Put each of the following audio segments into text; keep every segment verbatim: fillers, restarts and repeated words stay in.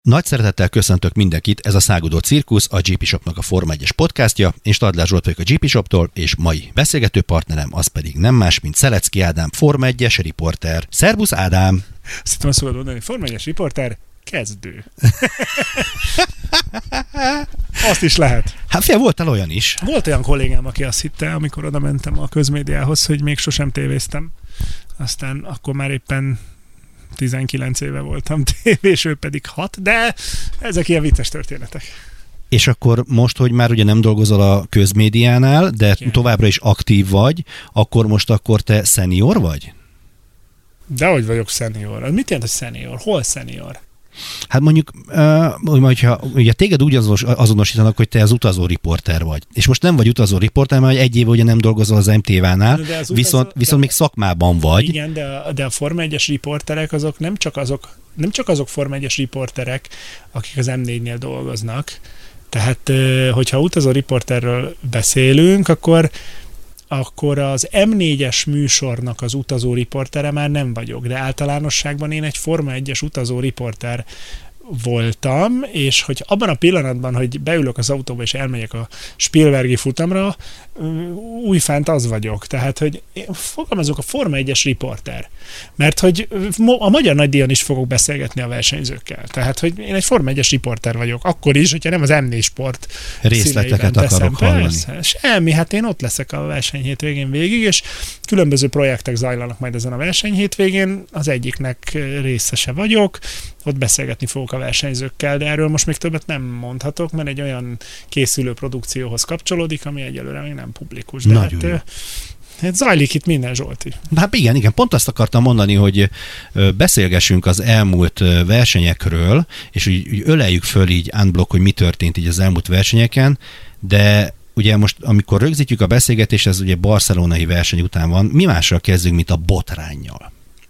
Nagy szeretettel köszöntök mindenkit, ez a Szágudó Cirkusz, a gé pé Shopnak a Forma egyes podcastja. Én Stadler Zsolt vagyok a gé pé Shoptól, és mai beszélgető partnerem az pedig nem más, mint Szelecki Ádám, Forma egyes riporter. Szerbusz Ádám! Azt hittem, azt fogod mondani, Forma egyes riporter, kezdő. Azt is lehet. Hát fél, voltál olyan is. Volt olyan kollégám, aki azt hitte, amikor oda mentem a közmédiához, hogy még sosem tévéztem. Aztán akkor már éppen tizenkilenc éve voltam tévés, ő pedig hat, de ezek ilyen vicces történetek. És akkor most, hogy már ugye nem dolgozol a közmédiánál, de Igen. továbbra is aktív vagy, akkor most akkor te szenior vagy? Dehogy vagyok szenior. Az mit jelent, hogy szenior? Hol szenior? Hát mondjuk, uh, hogyha ugye téged úgy azonosítanak, hogy te az utazó riporter vagy. És most nem vagy utazó riporter, mert egy éve ugye nem dolgozol az em té vánál, viszont, utazó, viszont még szakmában vagy. Igen, de a, de a Forma egyes riporterek azok nem csak azok, nem csak azok Forma egyes riporterek, akik az em négynél dolgoznak. Tehát, hogyha utazó riporterről beszélünk, akkor akkor az em négyes műsornak az utazó riportere már nem vagyok, de általánosságban én egy Forma egyes utazó riporter voltam, és hogy abban a pillanatban, hogy beülök az autóba és elmegyek a Spielbergi futamra, újfent az vagyok. Tehát, hogy fogalmazok a Forma egyes riporter. Mert hogy a Magyar Nagydíjon is fogok beszélgetni a versenyzőkkel. Tehát, hogy én egy Forma egyes riporter vagyok. Akkor is, hogyha nem az em négy Sport részleteket akarok hallani. Persze, semmi, hát én ott leszek a versenyhétvégén végig, és különböző projektek zajlanak majd ezen a versenyhétvégén. Az egyiknek részese vagyok, ott beszélgetni fogok a versenyzőkkel, de erről most még többet nem mondhatok, mert egy olyan készülő produkcióhoz kapcsolódik, ami egyelőre még nem publikus. De hát, hát zajlik itt minden, Zsolti. Hát igen, igen, pont azt akartam mondani, hogy beszélgessünk az elmúlt versenyekről, és úgy, úgy öleljük föl így unblock, hogy mi történt így az elmúlt versenyeken, de ugye most, amikor rögzítjük a beszélgetést, ez ugye barcelonai verseny után van, mi mással kezdünk, mint a botránnyal?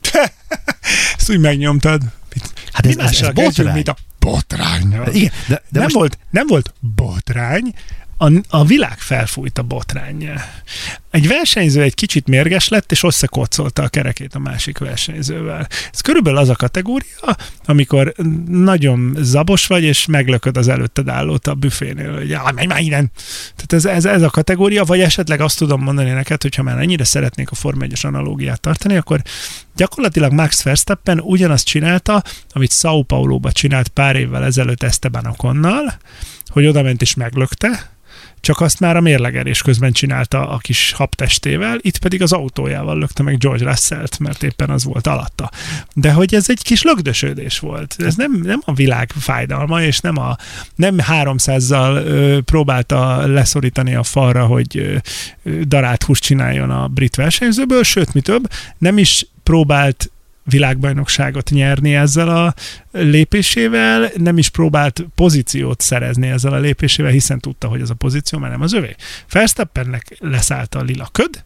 Ezt úgy megnyomtad. Hát ez, ez, ez botrány. Mint a botránnyal. Igen, de, de nem, most... volt, nem volt botrány, a, a világ felfújt a botránnyal. Egy versenyző egy kicsit mérges lett, és összekocolta a kerekét a másik versenyzővel. Ez körülbelül az a kategória, amikor nagyon zabos vagy, és meglököd az előtted állót a büfénél, hogy ja, menj már innen. Tehát ez, ez, ez a kategória, vagy esetleg azt tudom mondani neked, hogyha már ennyire szeretnék a Forma egyes analógiát tartani, akkor gyakorlatilag Max Verstappen ugyanazt csinálta, amit São Paulo-ba csinált pár évvel ezelőtt Esteban Oconnal, hogy odament és meglökte, csak azt már a mérlegelés közben csinálta a kis habtestével, itt pedig az autójával lökte meg George Russellt, mert éppen az volt alatta. De hogy ez egy kis lögdösödés volt. Ez nem, nem a világ fájdalma, és nem, a, nem háromszázzal ö, próbálta leszorítani a falra, hogy ö, darált húst csináljon a brit versenyzőből, sőt, mi több, nem is próbált világbajnokságot nyerni ezzel a lépésével, nem is próbált pozíciót szerezni ezzel a lépésével, hiszen tudta, hogy ez a pozíció már nem az övé. Verstappennek leszállt a lila köd,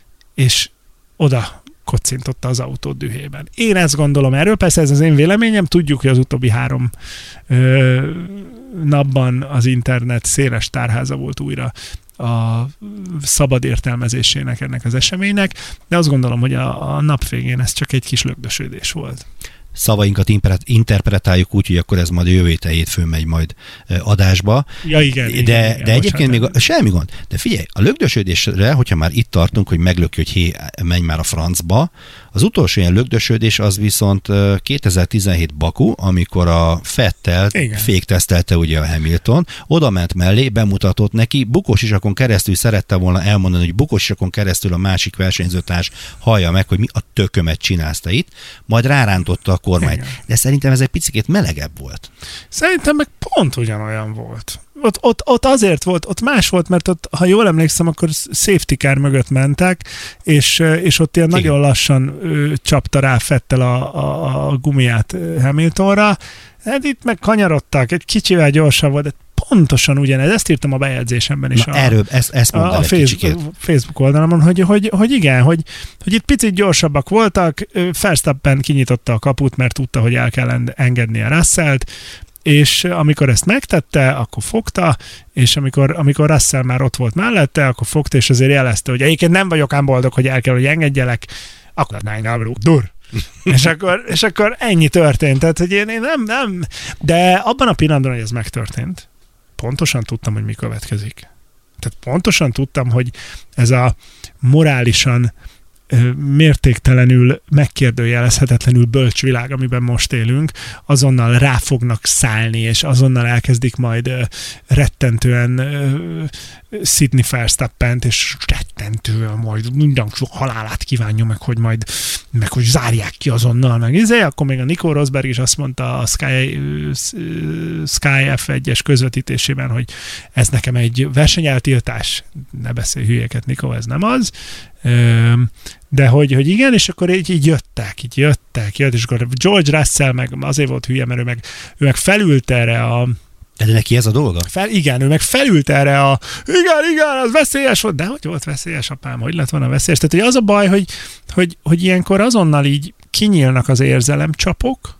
és oda kocintotta az autót dühében. Én ezt gondolom erről, persze ez az én véleményem, tudjuk, hogy az utóbbi három ö, napban az internet széles tárháza volt újra a szabad értelmezésének ennek az eseménynek, de azt gondolom, hogy a, a nap végén ez csak egy kis lögdösödés volt. Szavainkat interpretáljuk úgy, hogy akkor ez majd jövő héten hétfőn megy majd adásba. Ja, igen. De, igen, de igen, egyébként még a, semmi gond. De figyelj, a lögdösödésre, hogyha már itt tartunk, hogy meglöki, hogy hé, menj már a francba, az utolsó ilyen lögdösödés az viszont kétezer-tizenhét Baku, amikor a Vettel féktesztelte ugye a Hamilton, oda ment mellé, bemutatott neki, bukósisakon keresztül szerette volna elmondani, hogy bukósisakon keresztül a másik versenyzőtárs hallja meg, hogy mi a tökömet csinálsz te itt, majd rárántotta a kormányt. Igen. De szerintem ez egy picikét melegebb volt. Szerintem meg pont ugyanolyan volt. Ott, ott, ott azért volt, ott más volt, mert ott, ha jól emlékszem, akkor safety car mögött mentek, és, és ott ilyen Igen. nagyon lassan ö, csapta rá Vettel a, a, a gumiát Hamiltonra. Hát itt meg kanyarodtak, egy kicsivel gyorsabb volt, de pontosan ugyanez. Ezt írtam a bejegyzésemben is. Na, a, erről, ezt, ezt a, a Facebook, Facebook oldalamon, hogy, hogy, hogy igen, hogy, hogy itt picit gyorsabbak voltak, Verstappen kinyitotta a kaput, mert tudta, hogy el kell engedni a Russellt, és amikor ezt megtette, akkor fogta, és amikor, amikor Russell már ott volt mellette, akkor fogta, és azért jelezte, hogy egyébként nem vagyok ám boldog, hogy el kell, hogy engedjelek, akkor nein, dur. és, akkor, és akkor ennyi történt. Tehát, hogy én, én nem, nem, de abban a pillanatban, hogy ez megtörtént, pontosan tudtam, hogy mi következik. Tehát pontosan tudtam, hogy ez a morálisan mértéktelenül, megkérdőjelezhetetlenül bölcs világ, amiben most élünk, azonnal rá fognak szállni, és azonnal elkezdik majd uh, rettentően uh, Sydney Verstappent, és rettentően majd minden halálát kívánja meg, hogy majd meg hogy zárják ki azonnal, meg izé, akkor még a Nico Rosberg is azt mondta a Sky, uh, Sky ef egyes közvetítésében, hogy ez nekem egy versenyeltiltás. Ne beszélj hülyéket, Nico, ez nem az. De hogy, hogy igen, és akkor így, így jöttek, így jöttek, jöttek, és akkor George Russell meg azért volt hülye, mert ő meg, ő meg felült erre a... De neki ez a dolga? Fel, igen, ő meg felült erre a... Igen, igen, az veszélyes volt. De hogy volt veszélyes, apám? Hogy lett volna veszélyes? Tehát hogy az a baj, hogy, hogy, hogy ilyenkor azonnal így kinyílnak az érzelemcsapok,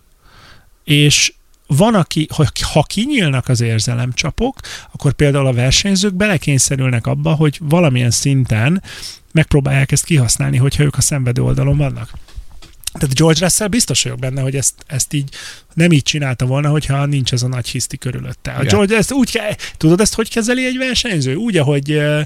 és van, aki, ha kinyílnak az érzelemcsapok, akkor például a versenyzők belekényszerülnek abba, hogy valamilyen szinten megpróbálják ezt kihasználni, hogyha ők a szenvedő oldalon vannak. Tehát George Russell biztos vagyok benne, hogy ezt, ezt így nem így csinálta volna, hogyha nincs ez a nagy hiszti körülötte. A George, ezt úgy ke- tudod, ezt hogy kezeli egy versenyző? Úgy, ahogy ö,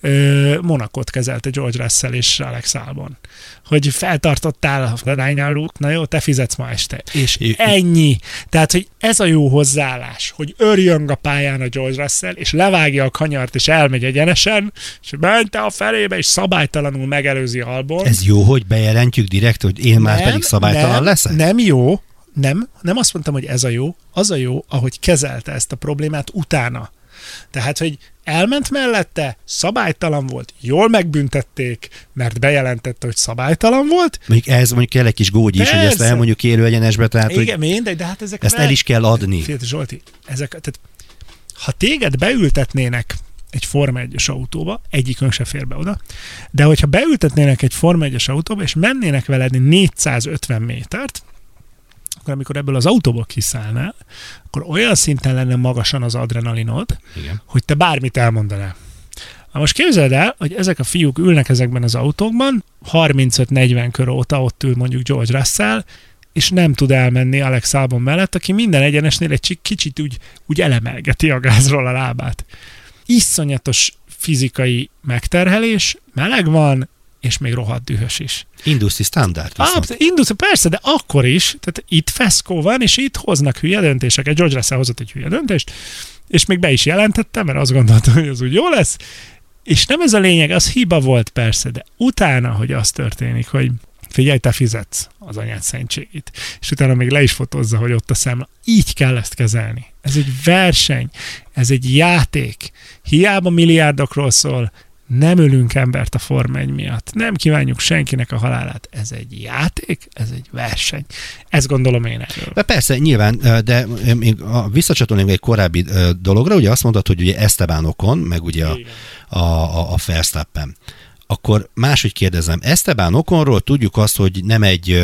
ö, Monacot kezelte George Russell és Alex Albon. Hogy feltartottál a Reinhardt, na jó, te fizetsz ma este. És é, ennyi. Tehát, hogy ez a jó hozzáállás, hogy örjön a pályán a George Russell, és levágja a kanyart, és elmegy egyenesen, és mente a felébe, és szabálytalanul megelőzi Albon. Ez jó, hogy bejelentjük direkt, hogy én nem, már pedig szabálytalan nem, leszek? Nem jó. Nem, nem azt mondtam, hogy ez a jó, az a jó, ahogy kezelte ezt a problémát utána. Tehát, hogy elment mellette, szabálytalan volt, jól megbüntették, mert bejelentette, hogy szabálytalan volt. Mondjuk ez mondjuk kell egy kis gógy is, hogy ezt elmondjuk élő egyenesbe, tehát igen, hogy mindegy, de hát ezek ezt el is kell adni. Fiat, Zsolti, ezek, tehát, ha téged beültetnének egy Forma egyes autóba, egyikünk se fér be oda, de hogyha beültetnének egy Forma egyes autóba, és mennének veled négyszázötven métert, akkor amikor ebből az autóból kiszállnál, akkor olyan szinten lenne magasan az adrenalinod, igen, hogy te bármit elmondanál. Na most képzeld el, hogy ezek a fiúk ülnek ezekben az autókban, harmincöt-negyven kör óta ott ül mondjuk George Russell, és nem tud elmenni Alex Albon mellett, aki minden egyenesnél egy kicsit úgy, úgy elemelgeti a gázról a lábát. Iszonyatos fizikai megterhelés, meleg van, és még rohadt dühös is. Industry standard. Ah, industry, persze, de akkor is, tehát itt feszkó van, és itt hoznak hülye döntéseket. George Russell hozott egy hülye döntést, és még be is jelentettem, mert azt gondoltam, hogy az úgy jó lesz. És nem ez a lényeg, az hiba volt persze, de utána, hogy az történik, hogy figyelj, te fizetsz az anyád szentségét. És utána még le is fotózza, hogy ott a számla. Így kell ezt kezelni. Ez egy verseny, ez egy játék. Hiába milliárdokról szól, nem ölünk embert a Forma egy miatt. Nem kívánjuk senkinek a halálát. Ez egy játék, ez egy verseny. Ezt gondolom én erről. De persze, nyilván, de még visszacsatolnék egy korábbi dologra, ugye azt mondtad, hogy ugye Esteban Ocon, meg ugye a, a, a, a Verstappen. Akkor máshogy kérdezem, Esteban Oconról tudjuk azt, hogy nem egy,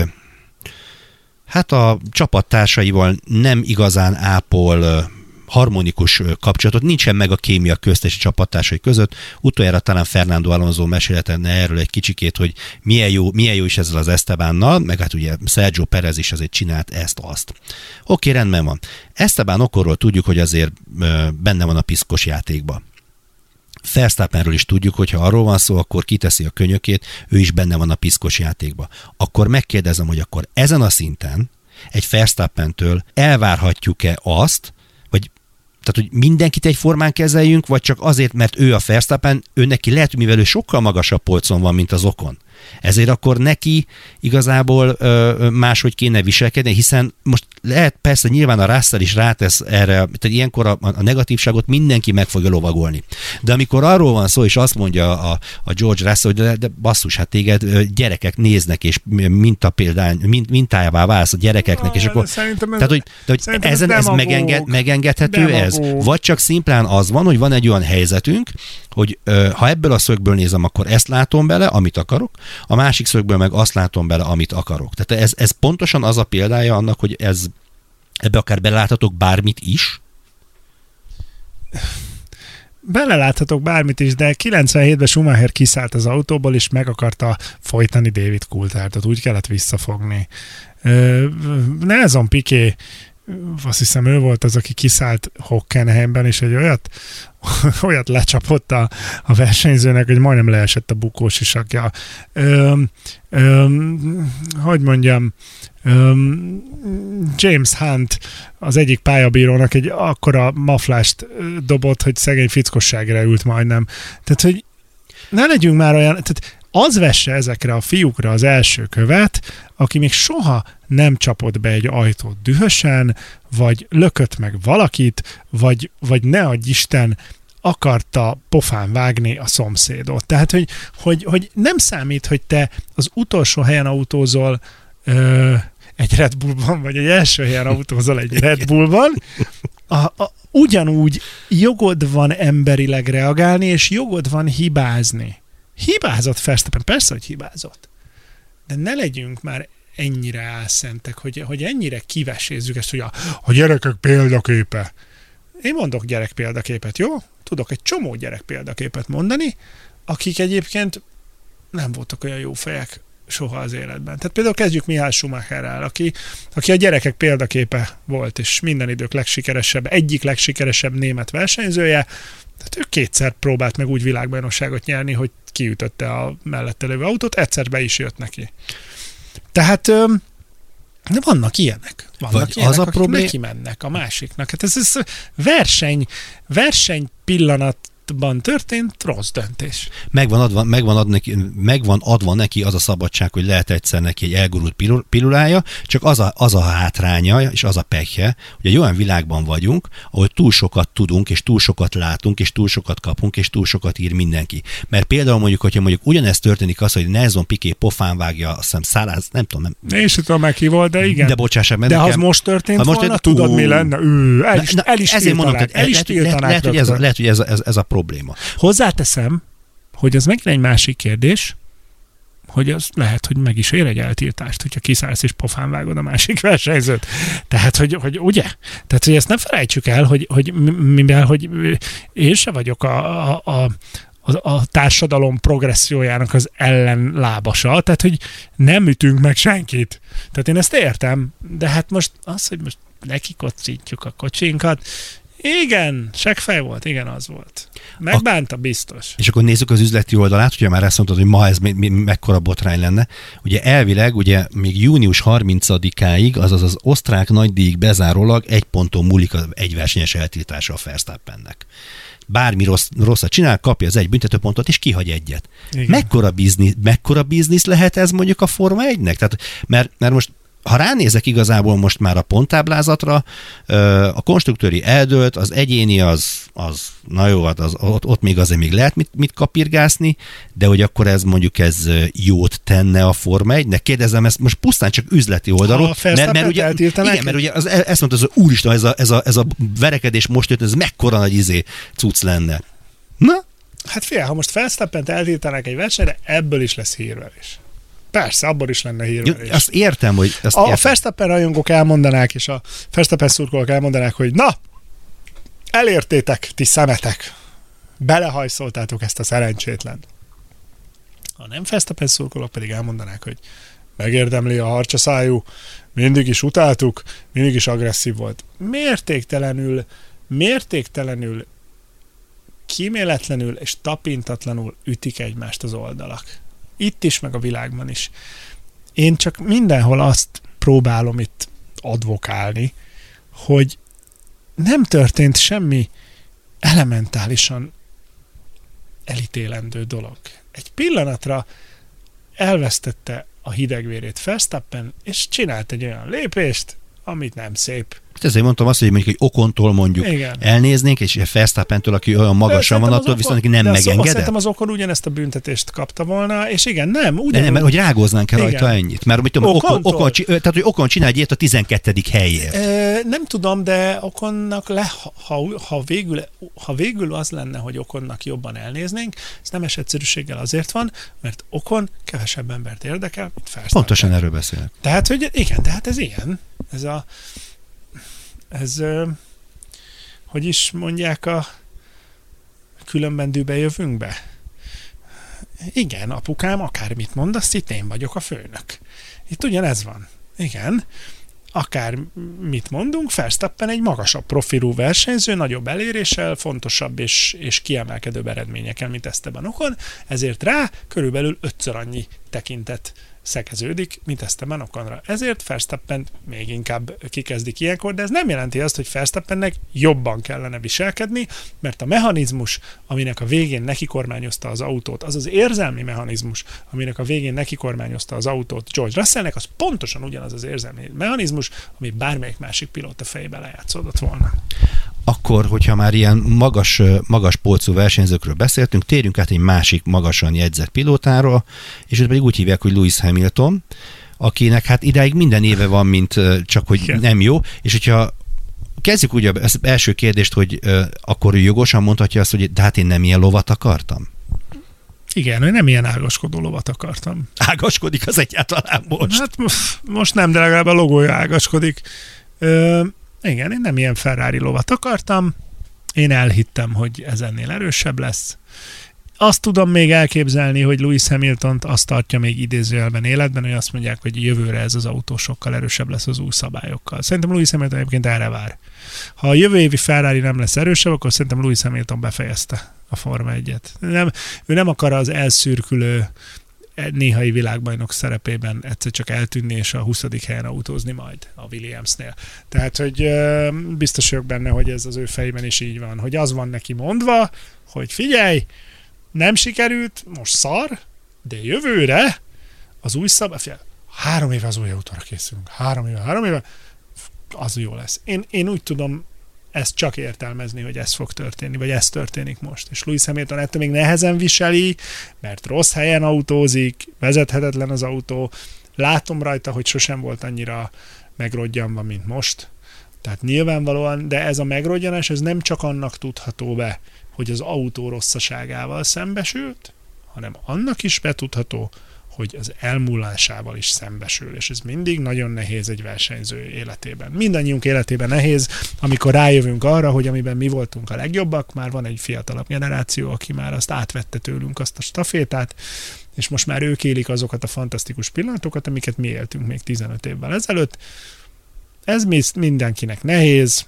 hát a csapattársaival nem igazán ápol harmonikus kapcsolatot, nincsen meg a kémia közt és a csapattársai között. Utoljára talán Fernando Alonso meséletenne erről egy kicsikét, hogy milyen jó, milyen jó is ezzel az Estebánnal, meg hát ugye Sergio Perez is azért csinált ezt-azt. Oké, rendben van. Esteban Oconról tudjuk, hogy azért benne van a piszkos játékban. Verstappenről is tudjuk, hogy ha arról van szó, akkor kiteszi a könyökét, ő is benne van a piszkos játékba. Akkor megkérdezem, hogy akkor ezen a szinten egy Verstappentől elvárhatjuk-e azt, vagy tehát, hogy mindenkit egyformán kezeljünk, vagy csak azért, mert ő a Verstappen, ő neki lehet, mivel ő sokkal magasabb polcon van, mint az Ocon. Ezért akkor neki igazából ö, máshogy kéne viselkedni, hiszen most lehet persze nyilván a Russell is rátesz erre, tehát ilyenkor a, a negatívságot mindenki meg fogja lovagolni. De amikor arról van szó, és azt mondja a, a George Russell, hogy de, de basszus, hát téged gyerekek néznek, és minta példány, mint, mintájává válsz a gyerekeknek, Na, és akkor... Ez, tehát, hogy, de, hogy ezen ez megenged, megengedhető demagóg. Ez? Vagy csak szimplán az van, hogy van egy olyan helyzetünk, hogy ö, ha ebből a szögből nézem, akkor ezt látom bele, amit akarok, a másik szögből meg azt látom bele, amit akarok. Tehát ez, ez pontosan az a példája annak, hogy ez, ebbe akár beláthatok bármit is? beleláthatok bármit is, de kilencvenhétben Schumacher kiszállt az autóból, és meg akarta folytani David Coulthardot. Úgy kellett visszafogni. Nelson Piquet, azt hiszem ő volt az, aki kiszállt Hockenheimben, és egy olyat, olyat lecsapott a, a versenyzőnek, hogy majdnem leesett a bukós isakja. Öm, öm, hogy mondjam, öm, James Hunt az egyik pályabírónak egy akkora maflást dobott, hogy szegény fickosságra ült majdnem. Tehát, hogy ne legyünk már olyan, tehát az vesse ezekre a fiúkra az első követ, aki még soha nem csapott be egy ajtót dühösen, vagy lökött meg valakit, vagy, vagy ne adj Isten, akarta pofán vágni a szomszédot. Tehát, hogy, hogy, hogy nem számít, hogy te az utolsó helyen autózol ö, egy Red Bullban, vagy egy első helyen autózol egy Red Bullban, a, a, ugyanúgy jogod van emberileg reagálni, és jogod van hibázni. Hibázott Verstappen, persze, hogy hibázott. De ne legyünk már ennyire álszentek, hogy, hogy ennyire kivesézzük ezt, hogy a, a gyerekek példaképe. Én mondok gyerek példaképet, jó? Tudok egy csomó gyerek példaképet mondani, akik egyébként nem voltak olyan jó fejek soha az életben. Tehát például kezdjük Mihály Schumacherrel, aki, aki a gyerekek példaképe volt, és minden idők legsikeresebb, egyik legsikeresebb német versenyzője. Tehát ő kétszer próbált meg úgy világbajnokságot nyerni, hogy kiütötte a mellette lévő autót, egyszer be is jött neki. Tehát de vannak ilyenek. Vannak Vagy ilyenek, az a akik problém... neki mennek a másiknak. Hát ez, ez verseny, verseny pillanatban történt rossz döntés. Megvan adva, megvan, adva neki, megvan adva neki az a szabadság, hogy lehet egyszer neki egy elgurult pilulája, csak az a, az a hátránya, és az a pekje, hogy egy olyan világban vagyunk, ahol túl sokat tudunk, és túl sokat látunk, és túl sokat kapunk, és túl sokat ír mindenki. Mert például mondjuk, hogyha mondjuk ugyanezt történik az, hogy Nelson Piquet pofán vágja, azt hiszem száraz, nem tudom, nem. Én sem tudom meg ki volt, de igen. De bocsássák meg de nekem. ha az most történt most volna, történt, tudod ú, mi lenne? Ő, el is, na, el is ezért mondom, tiltanák, el is lehet, lehet, tiltanák. lehet, hogy ez a, lehet, hogy ez a, ez, ez a probléma. Hozzáteszem, hogy ez megint egy másik kérdés, hogy az lehet, hogy meg is ér egy eltiltást, hogyha kiszállsz és pofán vágod a másik versenyzőt. Tehát, hogy, hogy ugye? Tehát, hogy ezt nem felejtsük el, hogy, hogy mivel, hogy én se vagyok a, a, a A, a társadalom progressziójának az ellenlábasa, tehát, hogy nem ütünk meg senkit. Tehát én ezt értem, de hát most az, hogy most nekikocintjuk a kocsinkat, igen, seggfej volt, igen, az volt. Megbánta, biztos. És akkor nézzük az üzleti oldalát, ugye már ezt mondtad, hogy ma ez me- me- mekkora botrány lenne. Ugye elvileg, ugye még június harmincadikáig, azaz az osztrák nagydíjig bezárólag egy ponton múlik az egyversenyes eltiltása a Verstappennek. Bármi rossz, rosszat csinál, kapja az egy büntetőpontot, és kihagy egyet. Mekkora biznisz, mekkora biznisz lehet ez mondjuk a Forma egynek? Tehát, mert, mert most ha ránézek igazából most már a ponttáblázatra, a konstruktőri eldőlt, az egyéni az, az na jó, az, ott, ott még azért még lehet mit, mit kapirgászni, de hogy akkor ez mondjuk ez jót tenne a Forma egynek? Kérdezem ezt most pusztán csak üzleti oldalról. Mert, mert ugye, igen, mert ugye az, ezt mondta, az úristen, ez a, ez, a, ez a verekedés most jött, ez mekkora nagy izé cucc lenne. Na? Hát figyelj, ha most Verstappent eltiltanak egy versenyre, ebből is lesz hírverés. Persze, abból is lenne hírverés. Azt értem, hogy... Azt a értem. a Verstappen rajongók elmondanák, és a Verstappen szurkolók elmondanák, hogy na, elértétek, ti szemetek. Belehajszoltátok ezt a szerencsétlen. A nem Verstappen szurkolók pedig elmondanák, hogy megérdemli a harcsaszájú, mindig is utáltuk, mindig is agresszív volt. Mértéktelenül, mértéktelenül, kíméletlenül és tapintatlanul ütik egymást az oldalak. Itt is, meg a világban is. Én csak mindenhol azt próbálom itt advokálni, hogy nem történt semmi elementálisan elítélendő dolog. Egy pillanatra elvesztette a hidegvérét Verstappen, és csinált egy olyan lépést, amit nem szép. Ezért mondtam azt, hogy mondjuk egy Okontól mondjuk igen. elnéznénk, és Verstappentől, aki olyan magasan van, attól viszont neki nem megengedett. Szerintem az Okon ugyanezt a büntetést kapta volna, és igen, nem. Ugyanúgy... De nem, mert hogy rágóznánk el rajta ennyit. Mert mit tudom, Okon, Okon, tehát, hogy Okon csinál egy ilyet a tizenkettedik helyért. E, nem tudom, de Okonnak le, ha, ha, végül, ha végül az lenne, hogy Okonnak jobban elnéznénk, ez nemes egyszerűséggel azért van, mert Okon kevesebb embert érdekel, mint Verstappen. Pontosan erről beszélek. Tehát, hogy igen, tehát ez ilyen. Ez a Ez, hogy is mondják a különbendőbe jövünk be? Igen, apukám, akármit mondasz, itt én vagyok a főnök. Itt ugyanez van. Igen. Akár mit mondunk, Verstappen egy magasabb profilú versenyző, nagyobb eléréssel, fontosabb és, és kiemelkedőbb eredményekkel, mint Esteban Ocon, ezért rá körülbelül ötször annyi tekintet szekeződik, mint Esteban Oconra. Ezért Verstappen még inkább kikezdik ilyenkor, de ez nem jelenti azt, hogy Verstappennek jobban kellene viselkedni, mert a mechanizmus, aminek a végén neki kormányozta az autót, az az érzelmi mechanizmus, aminek a végén neki kormányozta az autót George Russellnek, az pontosan ugyanaz az érzelmi mechanizmus, ami bármelyik másik pilóta fejébe lejátszódott volna. Akkor, hogyha már ilyen magas, magas polcú versenyzőkről beszéltünk, térjünk át egy másik magasan jegyzett pilótáról, és őt pedig úgy hívják, hogy Lewis Hamilton, akinek hát idáig minden éve van, mint csak, hogy igen. Nem jó, és hogyha kezdjük úgy az első kérdést, hogy uh, akkor ő jogosan mondhatja azt, hogy de hát én nem ilyen lovat akartam? Igen, hogy nem ilyen ágaskodó lovat akartam. Ágaskodik az egyáltalán most? Hát most nem, de legalább a logója ágaskodik. Ö, igen, én nem ilyen Ferrari lovat akartam. Én elhittem, hogy ez ennél erősebb lesz. Azt tudom még elképzelni, hogy Lewis Hamiltont azt tartja még idézőjelben életben, hogy azt mondják, hogy jövőre ez az autó sokkal erősebb lesz az új szabályokkal. Szerintem Lewis Hamilton egyébként erre vár. Ha a jövő évi Ferrari nem lesz erősebb, akkor szerintem Lewis Hamilton befejezte a Forma egyet. Nem, ő nem akar az elszürkülő néhai világbajnok szerepében egyszer csak eltűnni, és a huszadik helyen autózni majd a Williamsnél. Tehát, hogy biztos vagyok benne, hogy ez az ő fejében is így van, hogy az van neki mondva, hogy figyelj, nem sikerült, most szar, de jövőre az új szabály, három éve az új autóra készülünk, három éve, három éve, az jó lesz. Én, én úgy tudom ezt csak értelmezni, hogy ez fog történni, vagy ez történik most. És Lewis Hamilton ettől még nehezen viseli, mert rossz helyen autózik, vezethetetlen az autó, látom rajta, hogy sosem volt annyira megrodjanva, mint most. Tehát nyilvánvalóan, de ez a megrodjanás, ez nem csak annak tudható be, hogy az autó rosszaságával szembesült, hanem annak is betudható, hogy az elmúlásával is szembesül, és ez mindig nagyon nehéz egy versenyző életében. Mindannyiunk életében nehéz, amikor rájövünk arra, hogy amiben mi voltunk a legjobbak, már van egy fiatalabb generáció, aki már azt átvette tőlünk, azt a stafétát, és most már ők élik azokat a fantasztikus pillanatokat, amiket mi éltünk még tizenöt évvel ezelőtt. Ez mindenkinek nehéz,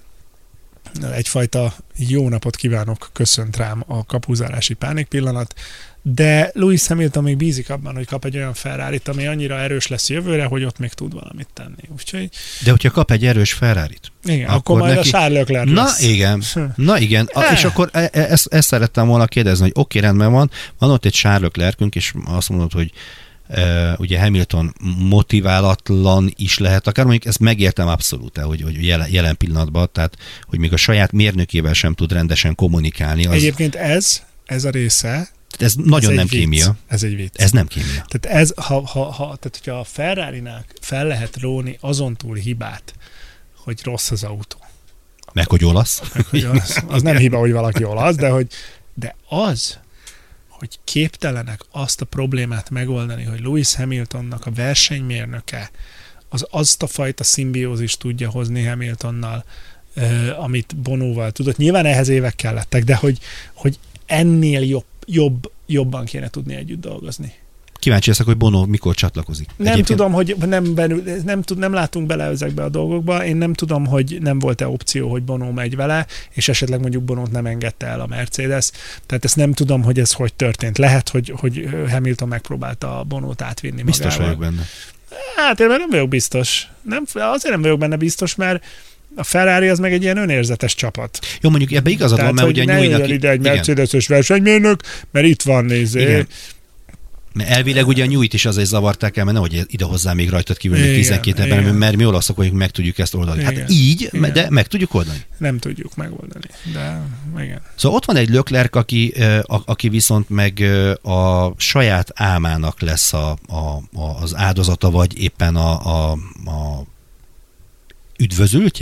egyfajta jó napot kívánok, köszönt rám a kapuzárási pánik pillanat, de Lewis Hamilton még bízik abban, hogy kap egy olyan Ferrarit, ami annyira erős lesz jövőre, hogy ott még tud valamit tenni. Úgyhogy... De hogyha kap egy erős Ferrarit, igen, akkor, akkor majd neki... a Charles Leclerc Na lesz. igen, na igen, a, és akkor e- e- ezt, ezt szerettem volna kérdezni, hogy oké, okay, rendben van, van ott egy Charles Leclercünk, és azt mondod, hogy Uh, ugye Hamilton motiválatlan is lehet, akár mondjuk ezt megértem abszolút, hogy, hogy jelen, jelen pillanatban, tehát hogy még a saját mérnökével sem tud rendesen kommunikálni. Az... Egyébként ez, ez a része, ez nagyon ez nem kémia. Ez egy vicc. Ez nem kémia. Tehát ez, ha, ha, ha tehát hogyha a Ferrari-nál fel lehet róni azon túl hibát, hogy rossz az autó. Meg hogy olasz. Meg, hogy olasz. Az nem hiba, hogy valaki olasz, de hogy de az, hogy képtelenek azt a problémát megoldani, hogy Lewis Hamiltonnak a versenymérnöke az azt a fajta szimbiózist tudja hozni Hamiltonnal, eh, amit Bonóval tudott. Nyilván ehhez évek kellettek, de hogy, hogy ennél jobb, jobb, jobban kéne tudni együtt dolgozni. Kíváncsi leszek, hogy Bono mikor csatlakozik. Nem Egyébként... tudom, hogy nem, nem, tud, nem látunk bele ezekbe a dolgokba. Én nem tudom, hogy nem volt-e opció, hogy Bono megy vele, és esetleg mondjuk Bonót nem engedte el a Mercedes. Tehát ezt nem tudom, hogy ez hogy történt. Lehet, hogy, hogy Hamilton megpróbálta a Bonót átvinni biztos magával. Biztos vagyok benne. Hát én nem vagyok biztos. Nem, azért nem vagyok benne biztos, mert a Ferrari az meg egy ilyen önérzetes csapat. Jó, mondjuk ebbe igazad van, mert ugye ne jöjjön ide egy Mercedes-ös versenymérnök, mert itt van, nézé. Mert elvileg ugye a Newey-t is azért zavarták el, mert nehogy ide hozzá még rajtad kívül még tizenkét ember, mert mi olaszok vagyunk, meg tudjuk ezt oldani. Hát igen, így, igen. De meg tudjuk oldani? Nem tudjuk megoldani, de igen. Szóval ott van egy Leclerc, aki, aki viszont meg a saját álmának lesz a, a, az áldozata, vagy éppen a, a, a üdvözültje?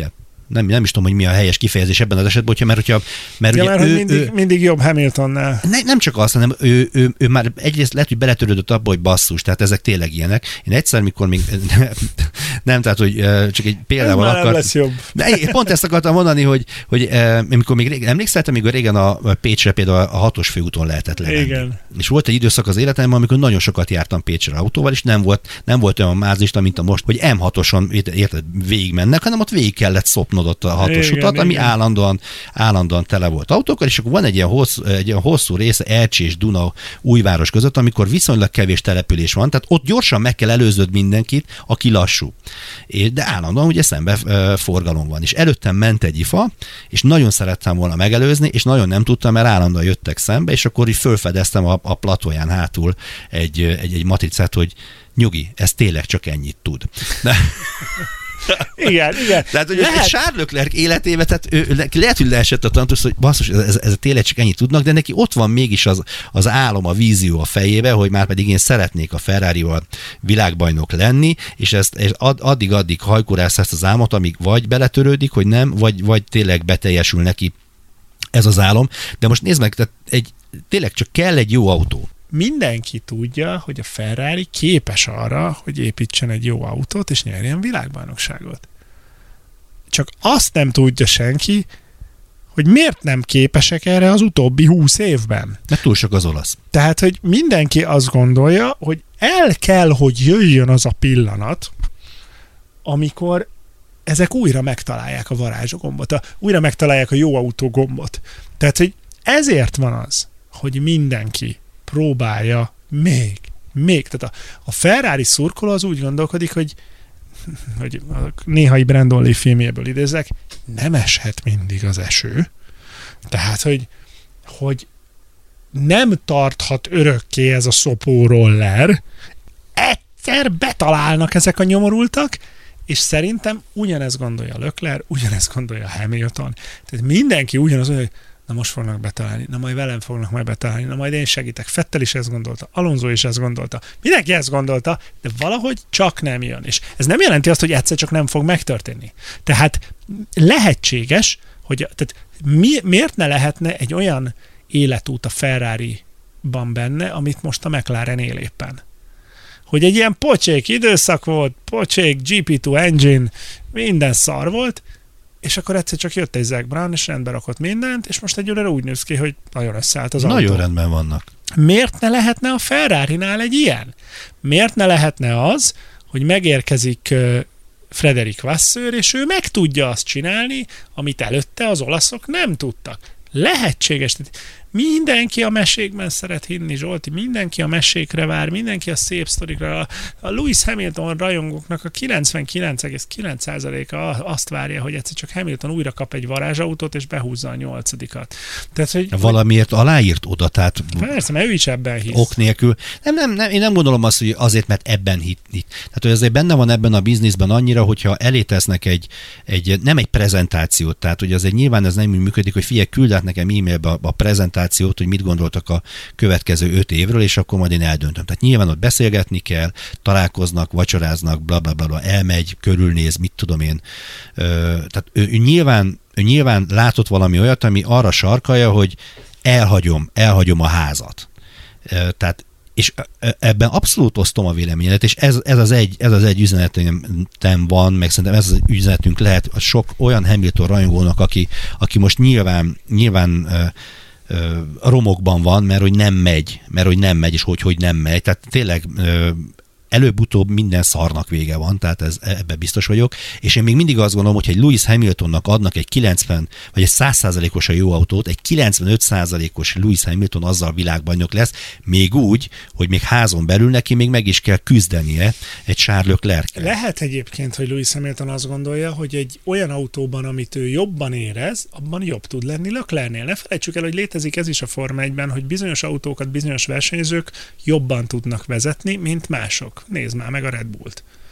Nem, nem is tudom, hogy mi a helyes kifejezés ebben az esetben, hogyha, mert hogyha... Mert ja, ugye mert ő, mindig, ő, mindig jobb Hamiltonnál. Ne, nem csak azt, hanem ő, ő, ő már egyrészt lehet, hogy beletörődött abba, hogy basszus, tehát ezek tényleg ilyenek. Én egyszer, mikor még... Nem, tehát, hogy csak egy példával akar... nem lesz jobb. De én pont ezt akartam mondani, hogy, hogy amikor még régen, emlékszel, amikor régen a Pécsre például a hatos főúton lehetett lemenni. Igen. És volt egy időszak az életemben, amikor nagyon sokat jártam Pécsre autóval, és nem volt, nem volt olyan mázlista, mint a most, hogy em hatoson érted, végig mennek, hanem ott végig kellett szopnod ott a hatos igen, utat, ami igen. állandóan, állandóan tele volt autókkal, és akkor van egy ilyen hosszú, egy ilyen hosszú része Ercsi és Duna Újváros között, amikor viszonylag kevés település van, tehát ott gyorsan meg kell előznöd mindenkit, aki lassú. De állandóan ugye szembe forgalom van. És előttem ment egy ifa, és nagyon szerettem volna megelőzni, és nagyon nem tudtam, mert állandóan jöttek szembe, és akkor így fölfedeztem a, a platóján hátul egy, egy, egy matricát, hogy nyugi, ez tényleg csak ennyit tud. De... Igen, igen. Tehát, hogy lehet. Egy Charles Leclerc életében, tehát ő, lehet, hogy leesett a tantusz, hogy basszus, ez, ez tényleg csak ennyit tudnak, de neki ott van mégis az, az álom, a vízió a fejébe, hogy már pedig én szeretnék a Ferrarival világbajnok lenni, és ezt és addig-addig hajkurálsz ezt az álmot, amíg vagy beletörődik, hogy nem, vagy, vagy tényleg beteljesül neki ez az álom. De most nézd meg, tehát egy, tényleg csak kell egy jó autó. Mindenki tudja, hogy a Ferrari képes arra, hogy építsen egy jó autót, és nyerjen világbajnokságot. Csak azt nem tudja senki, hogy miért nem képesek erre az utóbbi húsz évben. Mert túl sok az olasz. Tehát, hogy mindenki azt gondolja, hogy el kell, hogy jöjjön az a pillanat, amikor ezek újra megtalálják a varázsgombot, a, újra megtalálják a jó autó gombot. Tehát, hogy ezért van az, hogy mindenki próbálja még, még. Tehát a, a Ferrari szurkoló az úgy gondolkodik, hogy, hogy a néhai Brandon Lee filmjéből idézek, nem eshet mindig az eső. Tehát, hogy, hogy nem tarthat örökké ez a szopó roller, egyszer betalálnak ezek a nyomorultak, és szerintem ugyanezt gondolja Leclerc, ugyanezt gondolja Hamilton. Tehát mindenki ugyanaz, hogy na most fognak betalálni, na majd velem fognak majd betalálni, na majd én segítek. Vettel is ezt gondolta, Alonso is ezt gondolta, mindenki ezt gondolta, de valahogy csak nem jön. És ez nem jelenti azt, hogy egyszer csak nem fog megtörténni. Tehát lehetséges, hogy tehát mi, miért ne lehetne egy olyan életút a Ferrari-ban benne, amit most a McLaren él éppen. Hogy egy ilyen pocsék időszak volt, pocsék gé pé kettő engine, minden szar volt, és akkor egyszer csak jött egy Zac Brown, és rendbe rakott mindent, és most egyőre úgy néz ki, hogy nagyon összeállt az nagyon autó. Nagyon rendben vannak. Miért ne lehetne a Ferrari-nál egy ilyen? Miért ne lehetne az, hogy megérkezik uh, Frederic Vasseur, és ő meg tudja azt csinálni, amit előtte az olaszok nem tudtak. Lehetséges. Mindenki a mesékben szeret hinni, Zsolti, mindenki a mesékre vár, mindenki a szép sztorikra. A, a Lewis Hamilton rajongóknak a kilencvenkilenc egész kilenc százaléka azt várja, hogy egyszer csak Hamilton újra kap egy varázsautót, és behúzza a nyolcadikat. Tehát, hogy, valamiért aláírt oda, tehát persze, mert ő is ebben hisz. Ok nélkül. Nem, nem, nem, én nem gondolom azt, hogy azért, mert ebben hit. hit. Tehát, hogy azért benne van ebben a bizniszben annyira, hogyha elé tesznek egy, egy, nem egy prezentációt, tehát, hogy azért nyilván ez nem úgy működik, hogy figyelj, küld át nekem e-mailbe a, a prezentációt, hogy mit gondoltak a következő öt évről, és akkor majd én eldöntöm. Tehát nyilván ott beszélgetni kell, találkoznak, vacsoráznak, bla, bla, bla, bla, elmegy, körülnéz, mit tudom én. Ö, tehát ő, ő, nyilván, ő nyilván látott valami olyat, ami arra sarkalja, hogy elhagyom, elhagyom a házat. Ö, tehát és ebben abszolút osztom a véleményedet, és ez, ez, az egy, ez az egy üzenetem van, meg szerintem ez az üzenetünk lehet a sok olyan Hamilton rajongónak, aki, aki most nyilván, nyilván a romokban van, mert hogy nem megy, mert hogy nem megy, és hogy, hogy nem megy. Tehát tényleg előbb-utóbb minden szarnak vége van, tehát ez, ebben biztos vagyok. És én még mindig azt gondolom, hogy egy Lewis Hamiltonnak adnak egy kilencven vagy egy száz százalékos a jó autót, egy kilencvenöt százalékos Lewis Hamilton azzal világbajnok lesz, még úgy, hogy még házon belül neki még meg is kell küzdenie egy Charles Leclerc-kel. Lehet egyébként, hogy Lewis Hamilton azt gondolja, hogy egy olyan autóban, amit ő jobban érez, abban jobb tud lenni Leclercnél. Ne felejtsük el, hogy létezik ez is a Forma egyben, hogy bizonyos autókat bizonyos versenyzők jobban tudnak vezetni, mint mások. Nézd már meg a Red Bullt.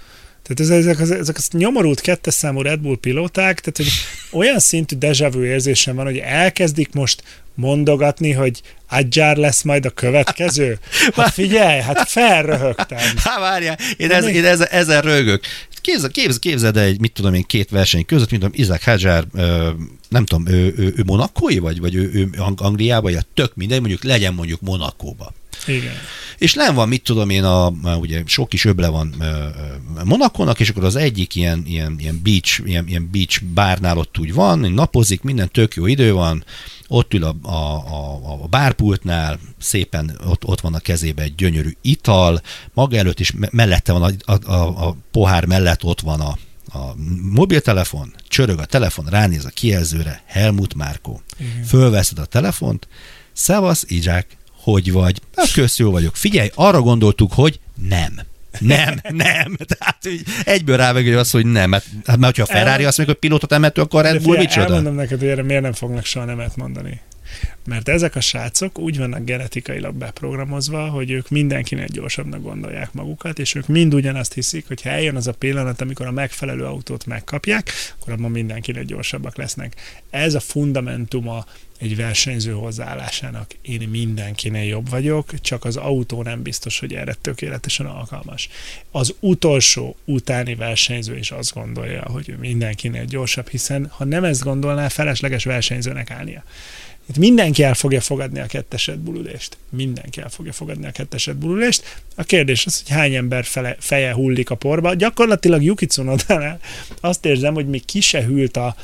Tehát ezek az, ezek az nyomorult kettes számú Red Bull pilóták, tehát hogy olyan szintű déjà vu érzésem van, hogy elkezdik most mondogatni, hogy Adjar lesz majd a következő. Hát figyelj, hát felröhögtem. Hát várjál, én, ez, én ezzel, ezzel rögök. Képzeld, képzeld, képzeld egy, mit tudom én, két verseny között, mint tudom, Isaac Hadjar, nem tudom, ő, ő, ő monakói, vagy, vagy ő, ő Angliába, ja, tök mindegy, mondjuk legyen mondjuk Monakóba. Igen. És nem van, mit tudom én, a, ugye sok kis öble van Monakónak, és akkor az egyik ilyen, ilyen, ilyen, beach, ilyen, ilyen beach bárnál ott úgy van, napozik, minden tök jó idő van, ott ül a, a, a, a bárpultnál, szépen ott, ott van a kezében egy gyönyörű ital, maga előtt is mellette van, a, a, a, a pohár mellett ott van a, a mobiltelefon, csörög a telefon, ránéz a kijelzőre, Helmut Márkó. Igen. Fölveszed a telefont, szevasz, Izsák, hogy vagy? Hát kösz, jó vagyok. Figyelj, arra gondoltuk, hogy nem. Nem, nem. Tehát egyből rávegy az, hogy nem. Mert, mert hogyha a Ferrari azt mondja, hogy pilótot emető, akkor Red Bull micsoda? Elmondom neked, hogy erre miért nem fognak soha nemet mondani. Mert ezek a srácok úgy vannak genetikailag beprogramozva, hogy ők mindenkinek gyorsabbnak gondolják magukat, és ők mind ugyanazt hiszik, hogy ha eljön az a pillanat, amikor a megfelelő autót megkapják, akkor abban mindenkinek gyorsabbak lesznek. Ez a fundamentuma egy versenyző hozzáállásának. Én mindenkinél jobb vagyok, csak az autó nem biztos, hogy erre tökéletesen alkalmas. Az utolsó utáni versenyző is azt gondolja, hogy ő mindenkinél gyorsabb, hiszen ha nem ezt gondolná, felesleges versenyzőnek állnia. Itt mindenki el fogja fogadni a kettes Red Bull ülést. Mindenki el fogja fogadni a kettes Red Bull ülést. A kérdés az, hogy hány ember fele, feje hullik a porba. Gyakorlatilag Yuki Tsunodánál azt érzem, hogy még ki se hűlt a,